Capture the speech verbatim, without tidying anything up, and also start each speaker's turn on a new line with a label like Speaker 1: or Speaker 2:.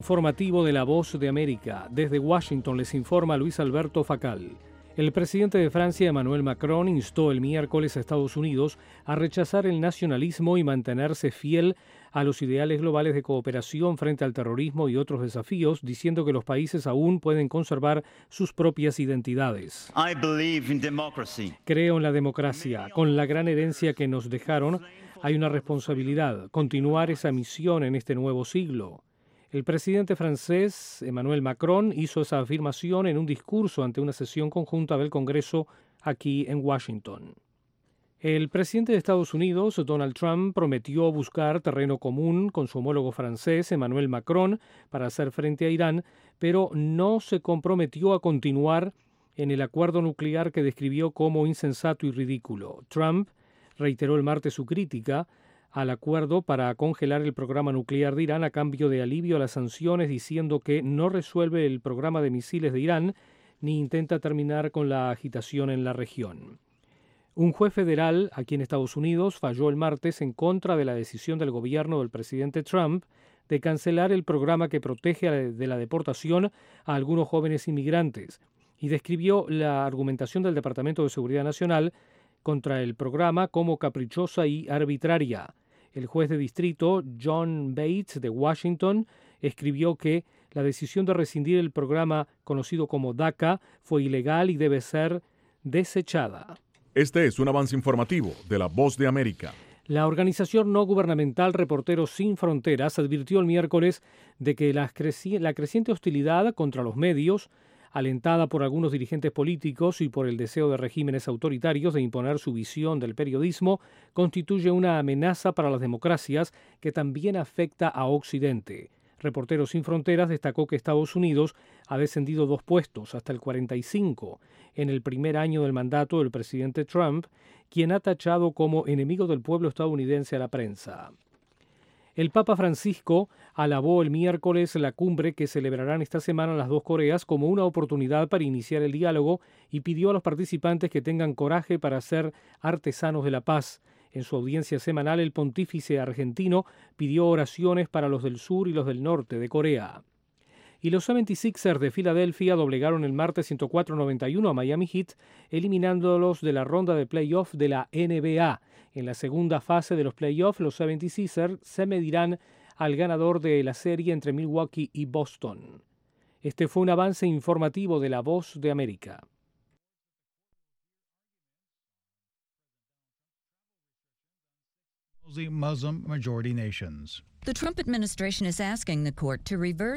Speaker 1: Informativo de La Voz de América. Desde Washington les informa Luis Alberto Facal. El presidente de Francia, Emmanuel Macron, instó el miércoles a Estados Unidos a rechazar el nacionalismo y mantenerse fiel a los ideales globales de cooperación frente al terrorismo y otros desafíos, diciendo que los países aún pueden conservar sus propias identidades.
Speaker 2: I believe in democracy.
Speaker 1: Creo en la democracia. Con la gran herencia que nos dejaron, hay una responsabilidad, continuar esa misión en este nuevo siglo. El presidente francés, Emmanuel Macron, hizo esa afirmación en un discurso ante una sesión conjunta del Congreso aquí en Washington. El presidente de Estados Unidos, Donald Trump, prometió buscar terreno común con su homólogo francés, Emmanuel Macron, para hacer frente a Irán, pero no se comprometió a continuar en el acuerdo nuclear que describió como insensato y ridículo. Trump reiteró el martes su crítica al acuerdo para congelar el programa nuclear de Irán a cambio de alivio a las sanciones, diciendo que no resuelve el programa de misiles de Irán ni intenta terminar con la agitación en la región. Un juez federal aquí en Estados Unidos falló el martes en contra de la decisión del gobierno del presidente Trump de cancelar el programa que protege de la deportación a algunos jóvenes inmigrantes y describió la argumentación del Departamento de Seguridad Nacional contra el programa como caprichosa y arbitraria. El juez de distrito, John Bates, de Washington, escribió que la decisión de rescindir el programa conocido como DACA fue ilegal y debe ser desechada.
Speaker 3: Este es un avance informativo de La Voz de América.
Speaker 1: La organización no gubernamental Reporteros Sin Fronteras advirtió el miércoles de que la, creci- la creciente hostilidad contra los medios, alentada por algunos dirigentes políticos y por el deseo de regímenes autoritarios de imponer su visión del periodismo, constituye una amenaza para las democracias que también afecta a Occidente. Reporteros Sin Fronteras destacó que Estados Unidos ha descendido dos puestos, hasta el cuarenta y cinco, en el primer año del mandato del presidente Trump, quien ha tachado como enemigo del pueblo estadounidense a la prensa. El Papa Francisco alabó el miércoles la cumbre que celebrarán esta semana las dos Coreas como una oportunidad para iniciar el diálogo y pidió a los participantes que tengan coraje para ser artesanos de la paz. En su audiencia semanal, el pontífice argentino pidió oraciones para los del sur y los del norte de Corea. Y los setenta y seis ers de Filadelfia doblegaron el martes ciento cuatro a noventa y uno a Miami Heat, eliminándolos de la ronda de playoff de la N B A. En la segunda fase de los playoffs, los setenta y seis ers se medirán al ganador de la serie entre Milwaukee y Boston. Este fue un avance informativo de La Voz de América.
Speaker 4: Muslim majority nations.
Speaker 5: The Trump administration is asking the court to reverse